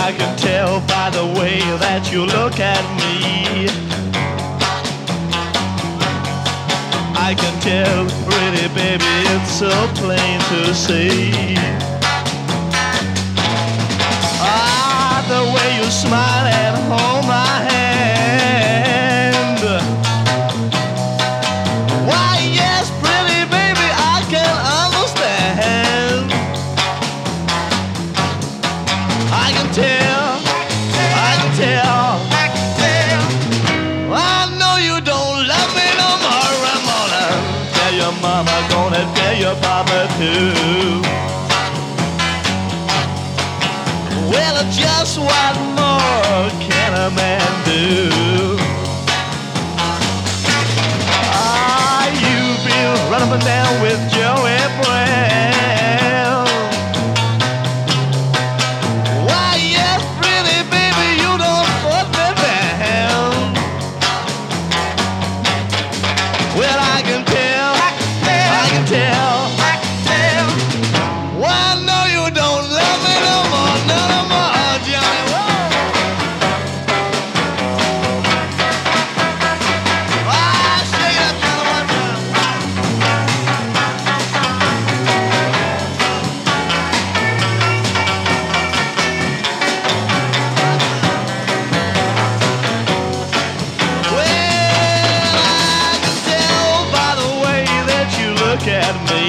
I can tell by the way that you look at me. I can tell, pretty baby, it's so plain to see. Ah, the way you smile and hold my hand. Why, yes, pretty baby, I can understand. I can tell, I can tell, I know you don't love me no more. I'm gonna tell your mama, gonna tell your papa too. Well, just what more can a man do? Ah, you've been running up and down with Joey Brown. Why, yes, pretty baby, you don't put me down. Well, I can tell, I can tell, well, I know you don't love me no more, no more, Johnny. Whoa. Ah, shake it up, Johnny, one time. Well, I can tell by the way that you look at me.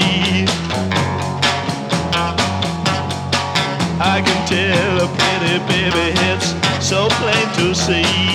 I can tell, pretty baby, it's so plain to see.